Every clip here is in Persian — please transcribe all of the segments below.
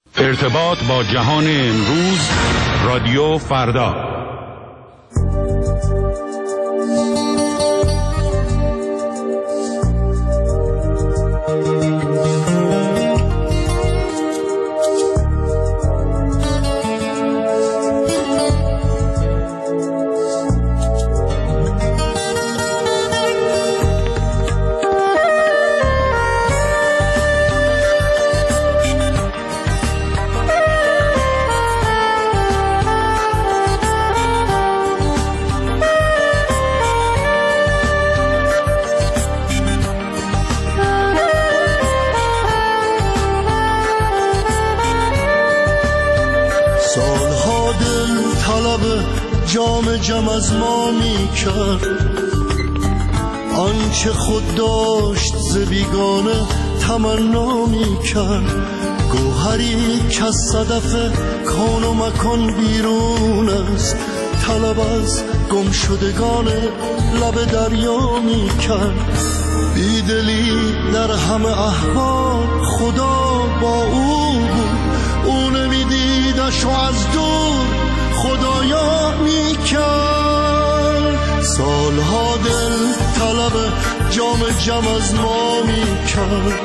ارتباط با جهان امروز، رادیو فردا. جام از ما می کرد آنچه خود داشت ز بیگانه تمنا می کرد. گوهری که از صدف کون و مکان بیرون است، طلب از گم شدگان لب دریا می کرد. بیدلی در همه احوال خدا با او بود، او نمیدیدش و از دور خدایا می کرد. سالها دل طلب جام از ما می کرد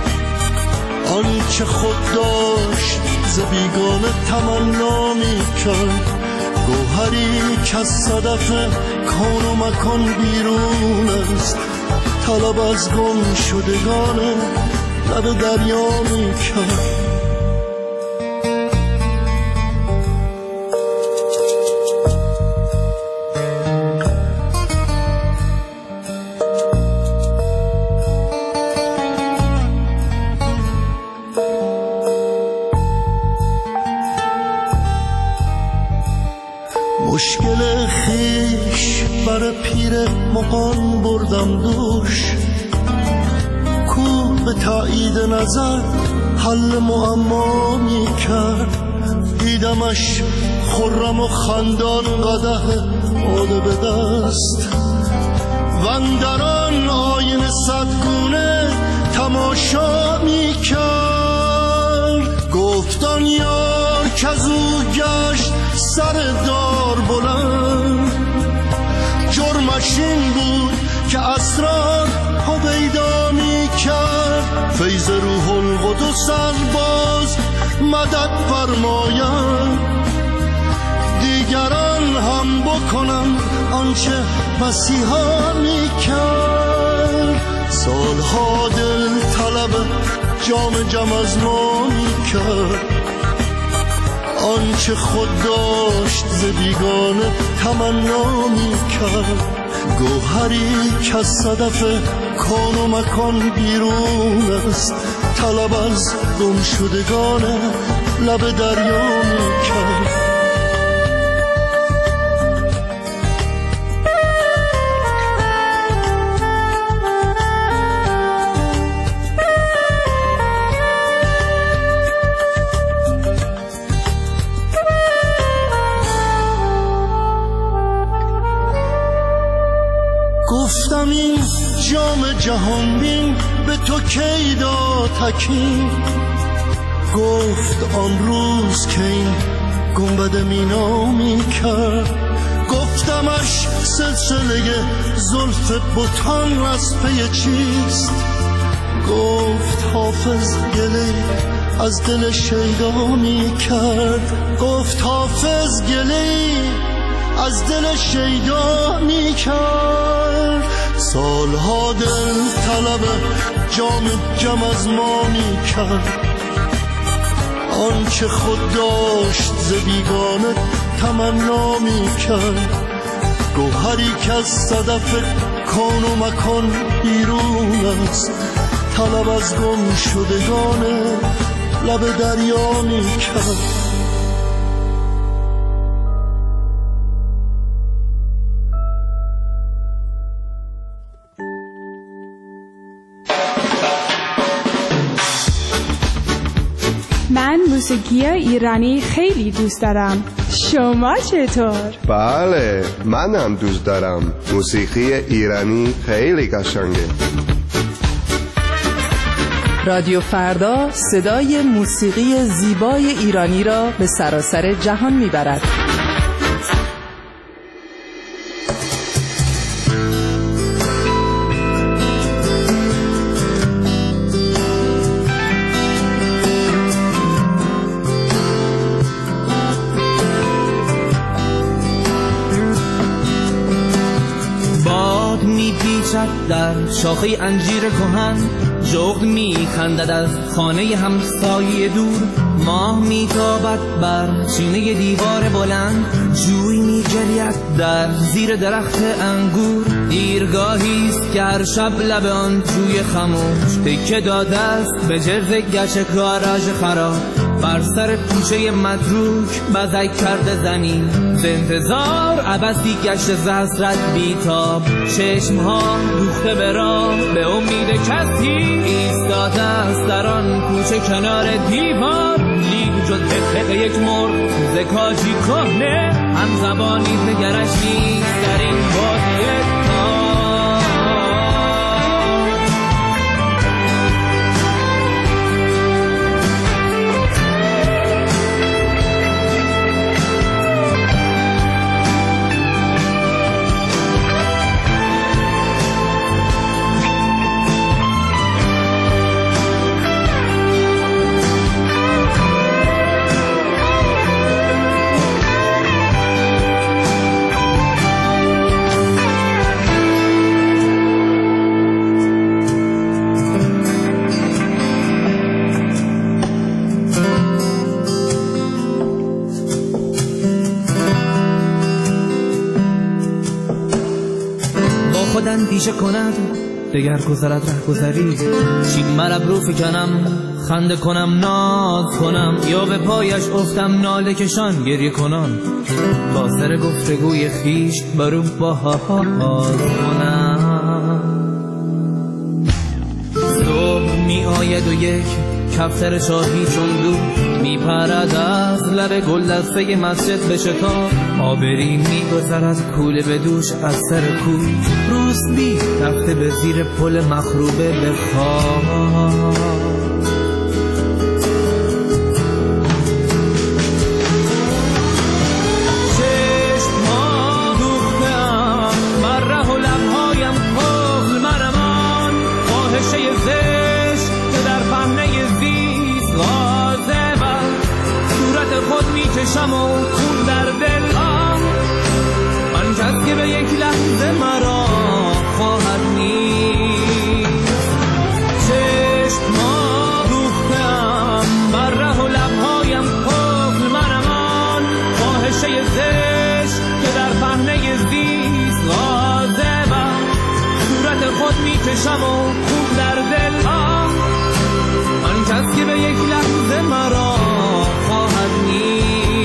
آنچه خود داشت ز بیگانه تمنا می کرد. گوهری که از صدف کون و مکان بیرون است، طلب از گم شدگان لب دریا می کرد. مشکل خیش بر پیر مغان بردم دوش، کو به تایید نظر حل معما می کرد. دیدمش خرم و خندان قدح باده به دست، وندران آینه صدگونه تماشا می کرد. گفتان یار که از او گشت سر دار بلند، جرمش این بود که اسرار هویدا می کرد. فیض روح القدس باز مدد فرماید، دیگران هم بکنن آنچه مسیحا می کرد. سالها دل طلب جام از ما می کرد آنچه خود داشت ز بیگانه تمنا می کرد. گوهری که از صدف کون و مکان بیرون است، طلب از گم شدگان لب دریا می کرد. گفتم این جام جهان بین به تو کی داد حکیم، گفت آن روز که این گنبد مینا می کرد. گفتمش سلسله زلف بتان از پی چیست، گفت حافظ گله از دل شیدا می کرد. گفت حافظ گله از دل شیدا می کرد. سالها دل طلب جام از ما می کرد آنچه خود داشت ز بیگانه تمنا می کرد. گوهری که از صدف کون و مکان بیرون است، طلب از گم شدگان لب دریا می کرد. من موسیقی ایرانی خیلی دوست دارم. شما چطور؟ بله، منم دوست دارم. موسیقی ایرانی خیلی قشنگه. رادیو فردا صدای موسیقی زیبای ایرانی را به سراسر جهان میبرد. در شاخه انجیر کهن جغد میخندد از خانه همسایه دور. ماه میتابد بر سینه دیوار بلند، جوی میجرید در زیر درخت انگور. دیرگاهیست که هر شب لب آن جوی خموش تکه داده است به جرز گچ گاراژ خراب. بر سر کوچه متروک بزک کرده زمین، ز انتظار عبثی گشت ز حسرت بیتاب. چشمها دوخته به راه به امید کسی ایستاده است در آن کوچه کنار دیوار. لیک جز حقیق یک مرغ ز کاجی کهنه، هم زبانی نگرش نیست در این بادیه. اندیشه کند دگر گذرد ره گذری، چین مرب رو فکنم خنده کنم ناز کنم، یا به پایش افتم ناله کشان گریه کنم، با سر گفتگوی خیش برو باز کنم. صبح می آید و یک کفتر شاهی چون دو می پرد از لب گلدسته مسجد به شتاب. آبری می گذرد کوله به دوش از سر کوه، روسبی رفته به زیر پل مخروبه به خواب. چشم‌ها دوخته‌ام بر ره و لب‌هایم قفل مرمان، فاحشه زشت که در پهنه زیست غاضب است. صورت خود می‌کشم و خون در دلم، من کس که به یک لحظه مرا خواهد نیست. چشم‌ها دوخته‌ام بر ره و لب‌هایم قفل مرمان، فاحشه زشت که در پهنه زیست غاضب است. صورت خود می‌کشم و خون در دلم، من کس که به یک لحظه مرا خواهد نیست.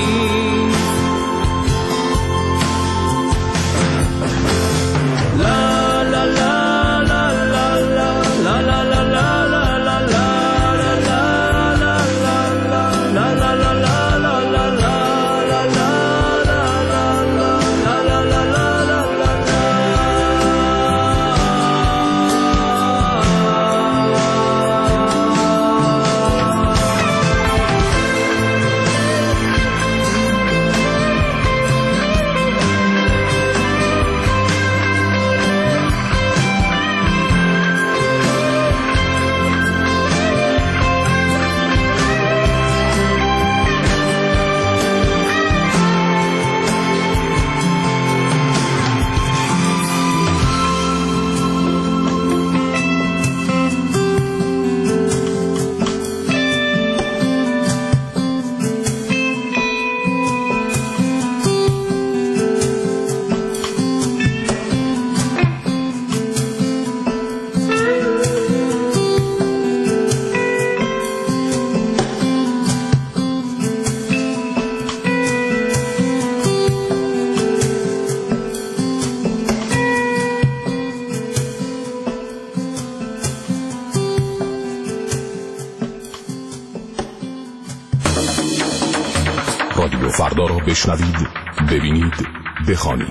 رادیو فردا را بشنوید، ببینید، بخوانید.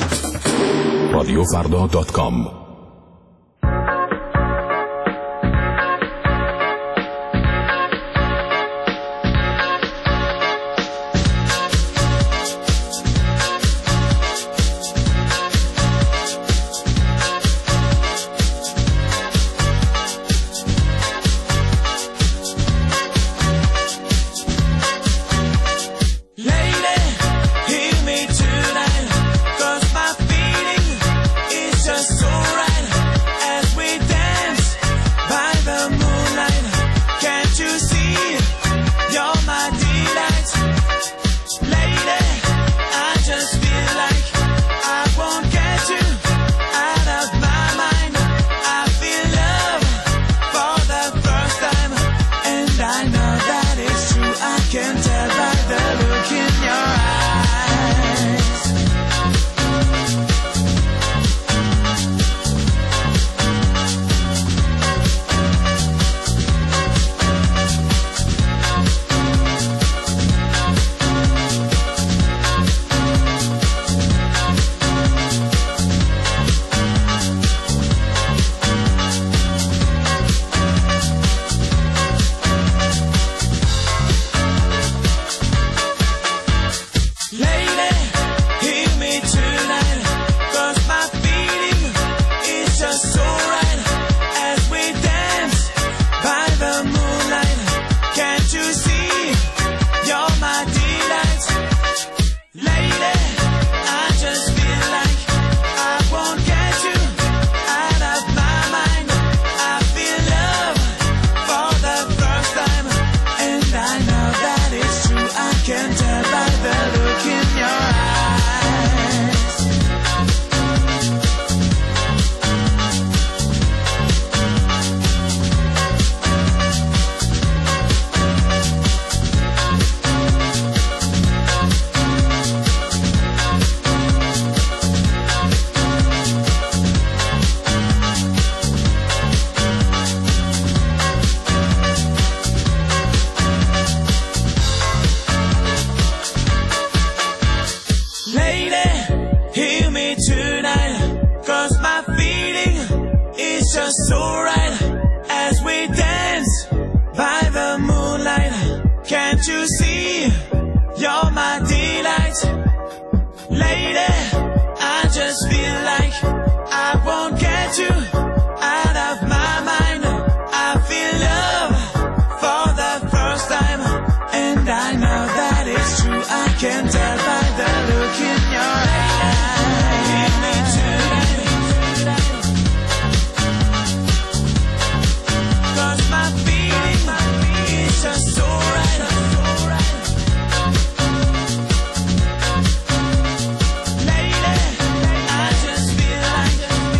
رادیوفردا.com so right as we dance by the moonlight. Can't you see you're my delight? Lady, I just feel like I won't get you out of my mind. I feel love for the first time, and I know that it's true. I can tell by the look in your eyes. Give me tonight, 'cause my feeling is just so right. Lady, I just feel like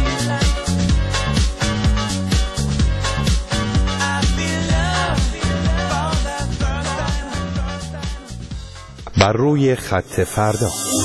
I feel love for the first time. بر روی خط فردا.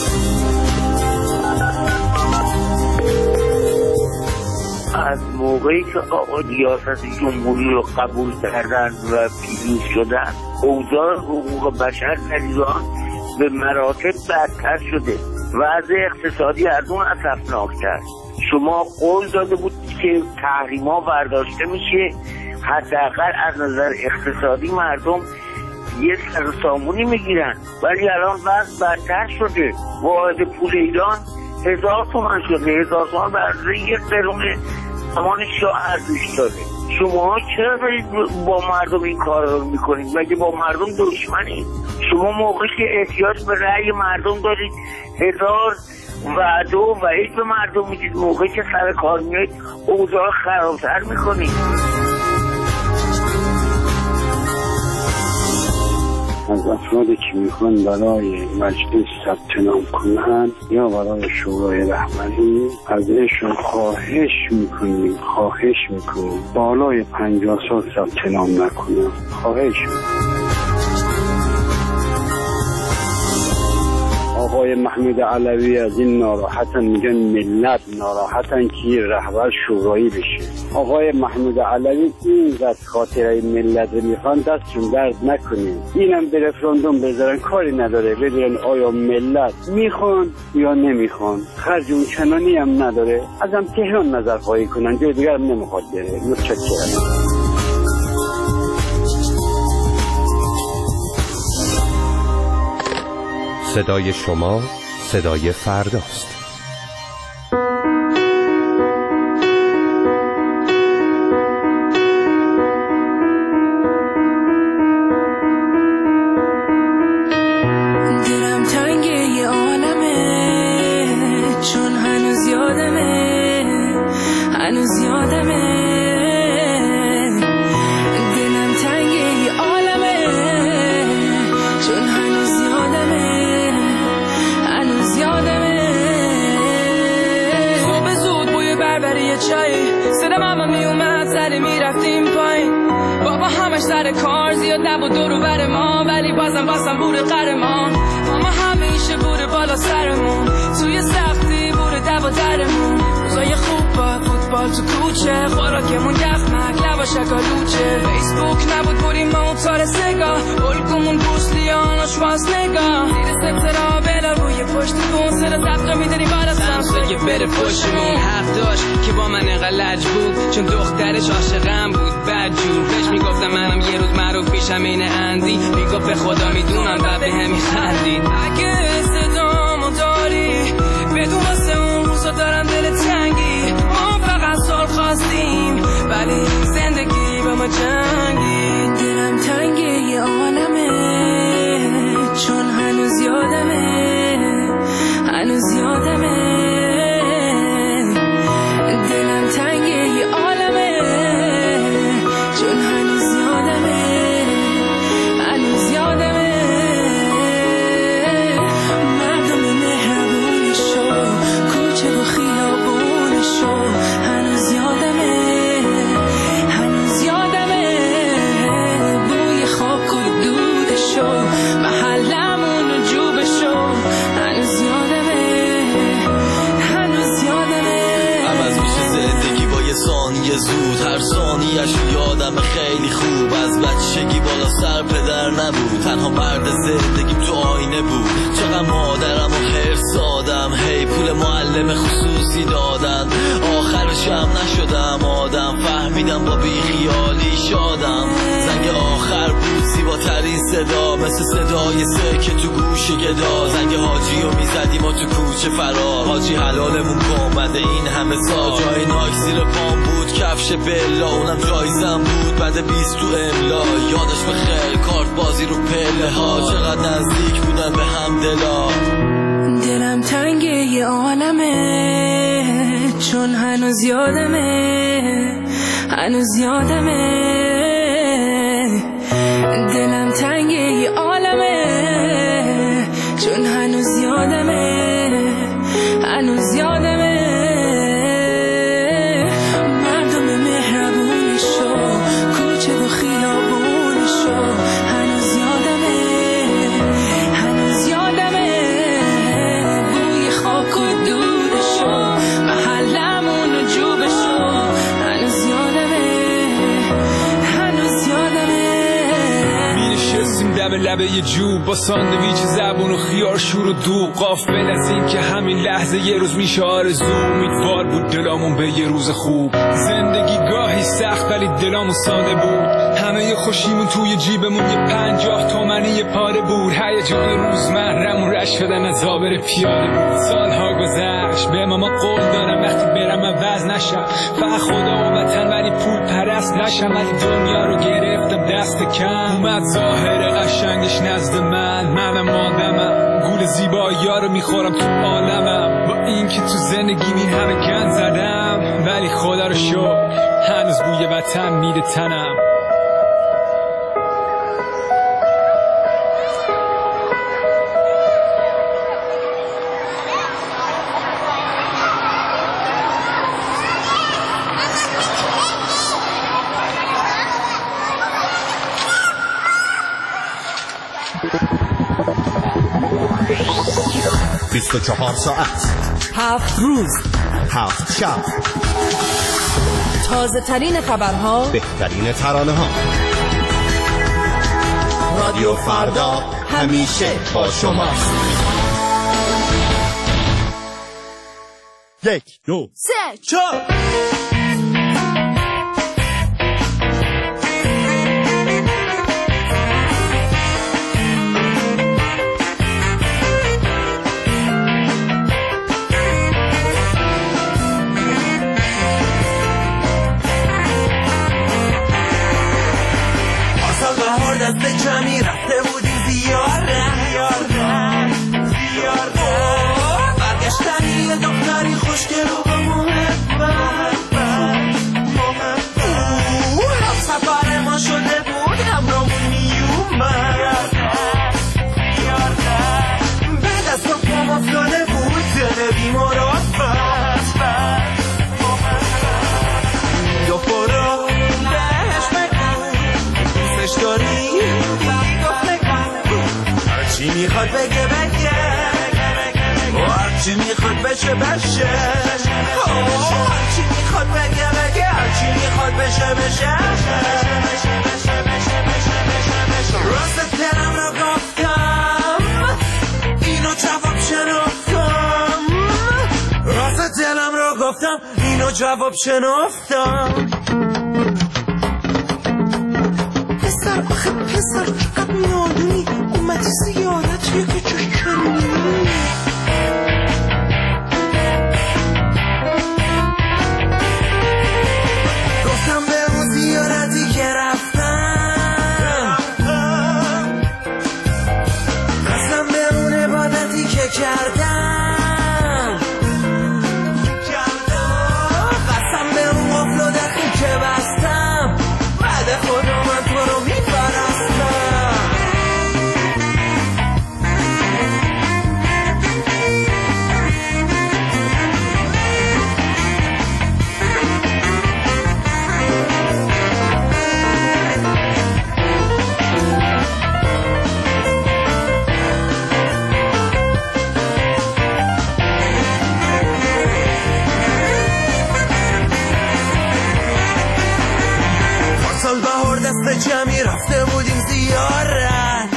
از موقعی که آقا ریاست جمهوری رو قبول کردن و پیروز شدن، اوضاع حقوق بشر در ایران به مراتب بدتر شده. وضع اقتصادی از اون اسفناک‌تر. شما قول داده بود که تحریم‌ها برداشته میشه، حداقل از نظر اقتصادی مردم یه سرسامونی میگیرن، ولی الان وضع بدتر شده. واحد پول ایران 1000 تومان شده. 1000 تومان برای یک قرون زمان شاه ارزش داره. شما چرا دارید با مردم این کار رو میکنید؟ مگه با مردم دشمنید؟ شما موقعی که احتیاج به رأی مردم دارید 1000 وعده و وعید به مردم میدید، موقعی که سر کار میاد اوضاع خرابتر میکنید. از افرادی که میخوان برای مجلس ثبت نام کنند یا برای شورای رهبری ازشون خواهش میکنیم بالای 50 سال ثبت نام نکنن. خواهش آقای محمود علوی از این ناراحتن، میگن ملت ناراحتن که رهبر شورایی بشه. آقای محمود علوی اینقدر خاطره ملت رو میخوان، دستشون درد نکنین. اینم به رفراندوم بذارن، کاری نداره. ببینن آیا ملت میخوان یا نمیخوان. خرج اون چنانی هم نداره. ازم تهران نظر خواهی کنن، جای دیگر هم نمیخواد بره. متشکرم. صدای شما صدای فرداست. دلم تنگ یه عالمه، چون هنوز یادمه، هنوز یادمه. دلم تنگ یه عالمه، چون هنوز یادمه، هنوز یادمه. صبح زود بوی بربری چای، صدا ماما میومد سری میرفتیم پایین. بابا همش سر کار زیاد نبود دورو بر ما، ولی بازم بوده قهرمان. ماما همیشه بوده بالا سرمون، توی سختی بوده دوا درمون. روزای خوب با فوتبال تو کوچه، خوراکمون یخمک لباشه کالوچه. فیسبوک نبود بودیم ما تار سگاه، الگومون بوسلیان و شواز نگاه. زیر سبترا بلا روی پشت کن، صدا زبطا میدنی بالا سمسه بره پشتمون. حق داشت که با من انقدر لج بود، چون دخترش عاشقم بود بدجور. بهش میگفتم منم یه روز معروف میشم این اندی، میگفت به خدا میدونم و به هم میخندید. اگه صدامو داری بدون واسه اون روزا دارم دل تنگی. ما فقط سال خواستیم ولی زندگی با ما جنگی. دلم تنگه یه عالمه، چون هنوز یادمه، هنوز یادمه. دلم تنگه یه عالمه، چون هنوز یادمه، هنوز یادمه. مردم مهربونشو، کوچه و خیابونشو، هنوز یادمه، هنوز یادمه. بوی خاک و دودشو، محلمون و جوبشو، هنوز یادمه، هنوز یادمه. عوض میشه زندگی با یه ثانیه زود، هر ثانیه‌اش یادم خیلی خوب. از بچگی بالا سر پدر نبود، تنها مرد زندگیم تو آینه بود. چقدر مادرم و حرص دادم، هی پول معلم خصوصی دادن. آخرش جمع نشدم آدم، فهمیدم با بیخیالی شادم. زنگ آخر بود زیباترین صدا، مثل صدای سکه تو گوش گدا. زنگ حاجی رو میزدیم و تو کوچه فرار، حاجی حلالمون کن بعد این همه سال. جای نایک زیر پام بود، کفش بلا اونم جایزم بود بعد 20 تو املا. یادش بخیر کارت بازی رو پله ها، چقدر نزدیک بودن به هم دلا. دلم تنگه یه عالمه، چون هنوز یادمه، هنوز یادمه. دلم تنگه یه عالمه، چون هنوز یادمه، هنوز یادمه. مردم مهربونشو، کوچه و خیابونشو، هنوز یادمه، هنوز یادمه. بوی خاک و دودشو، محلمون و جوبشو، هنوز یادمه، هنوز یادمه. می‌نشستیم دم لبه یه جوب با ساندویچ زبون و خیار شور و دوغ، غافل از این که همین لحظه یه روز میشه آرزو. امیدوار بود دلامون به یه روز خوب. زندگی گاهی سخت ولی دلامون ساده بود. همه خوشیمون توی جیبمون یه 50 تومنی یه پاره بود. هیجان روزمره‌مون رشک شدن از آبر پیاده بود. سالها گذشت به ماما قول دارم وقتی برم عوض نشم، فقط خدا و وطن ولی پول پرست نشم. ولی دنیا رو گرفتم دست کم، اومد ظاهر قشنگش نزد منم آدمم، گول زیبایی‌ها رو میخورم تو عالمم. با این که تو زندگی این همه گند زدم، ولی خدا رو شکر هنوز بوی وطن میده تنم. چهار ساعت 7 روز 7 شب، تازه ترین خبرها، بهترین ترانه ها. رادیو فردا همیشه با شماست. 1 2 3 4 دست جمعی رفته بودیم زیارت، برگشتن یه دختری خوشگل و با محبت. هم سفر ما شده بود همراهمون میومد، به دست و پام افتاده بود دل بیمارات بست. دوباره بهش بگو دوستش داری، هرچی میخواد بگه هرچی میخواد بشه هرچی میخواد بگه هرچی میخواد بشه. راست دلم رو گفتم اینو جواب شنفتم، راست دلم رو گفتم اینو جواب شنفتم. پسر آخه پسر قد نادونی اومدی زیارت یکی چشمی. گفتم به اون زیارتی که رفتم، قسم به اون عبادتی که کردم، قسم به اون قفل و دخی که بستم، بعد خودم من تو رو میپرستم. سال بهار دست جمعی رفته بودیم زیارت،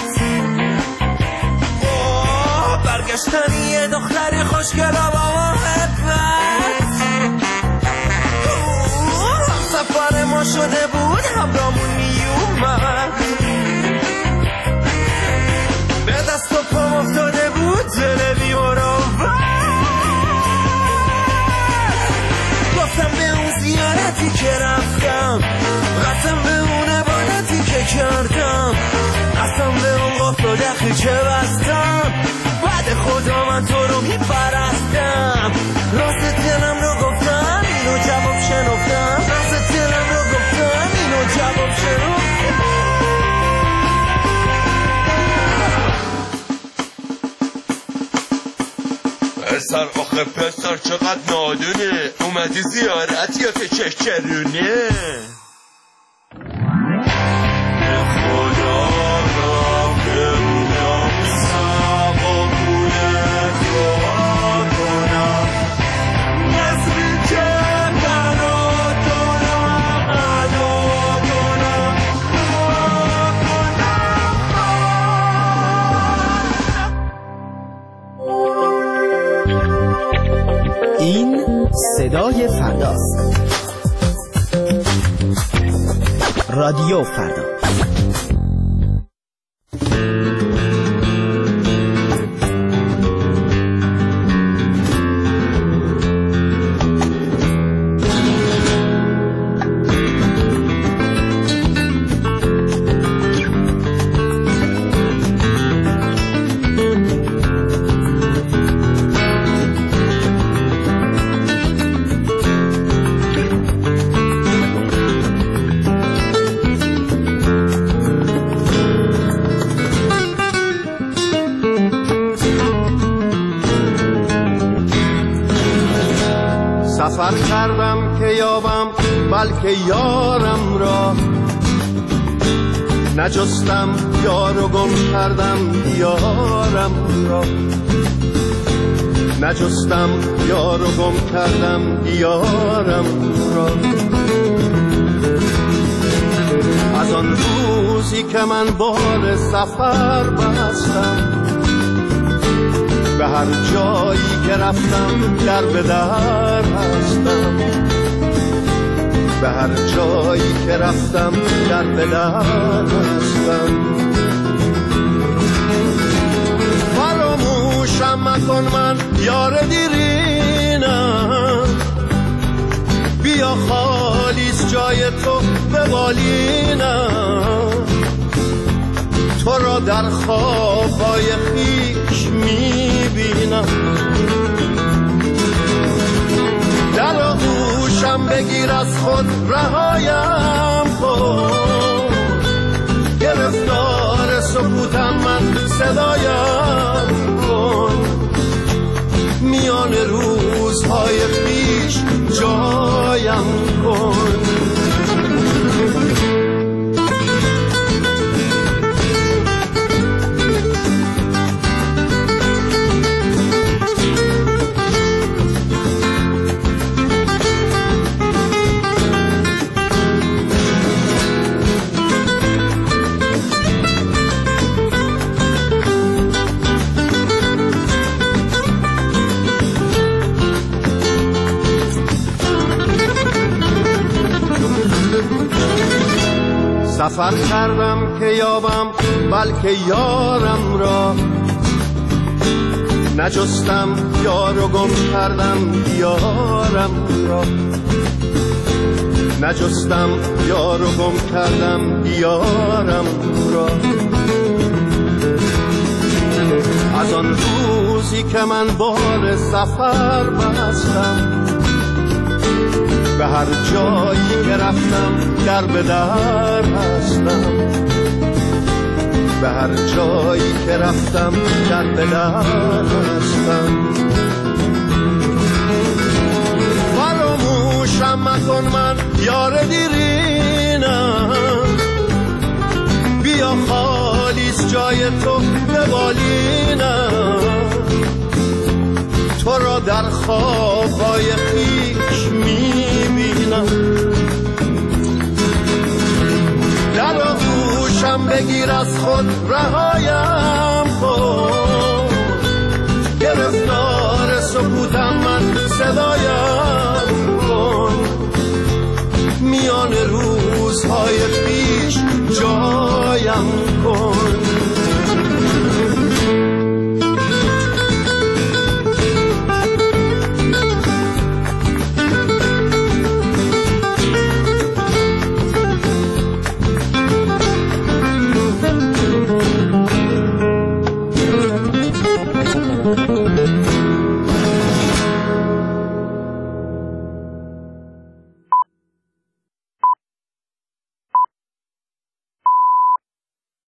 برگشتن یه دختری خوشگل با محبت. تنها شده بود همرامون میومد، به دست و پام افتاده بود دل بیمارم. گفتم به اون زیارتی که رفتم، قسم به اون عبادتی که کردم، قسم به اون قفل و دخی که بستم، بعد خدا من تو رو میپرستم. راست دلم رو گفتم اینو جواب شنفتم، راست دلم رو گفتم اینو جواب شنفتم. پسر آخه پسر چقدر نادونه، اومدی زیارت یا که چشچرونه؟ خدا را بمونم سبا بونه دعا کنم، نصری که برا دارم ادا کنم، این صدای فرداست. رادیو فردا. سفر کردم که یابم بلکه یارم را، نجستم یار و گم کردم یارم را، نجستم یار و گم کردم یارم را. از آن روزی که من بال سفر بستم، به هر جایی که رفتم در به در هستم، به هر جایی که رفتم در به در هستم. فراموشم مکن من یار دیرینم، بیا خالیست جای تو به بالینم، تو را در خوابهای خویش میبینم. در آغوشم بگیر از خود رهایم کن، گرفتار سکوتم من صدایم کن، میان روزهای پیش جایم کن. سفر کردم که یابم بلکه یارم را، نجستم یار و گم کردم یارم را، نجستم یار و گم کردم یارم را. از آن روزی که من بال سفر بستم، به هر جایی که رفتم در به در هستم، به هر جایی که رفتم در به در هستم. فراموشم مکن من یار دیرینم، بیا خالیست جای تو به بالینم، تو را در خوابهای خویش میبینم. در آغوشم بگیر از خود رهایم کن، گرفتار سکوتم من صدایم کن، میان رو روزهای پیش جایم کن.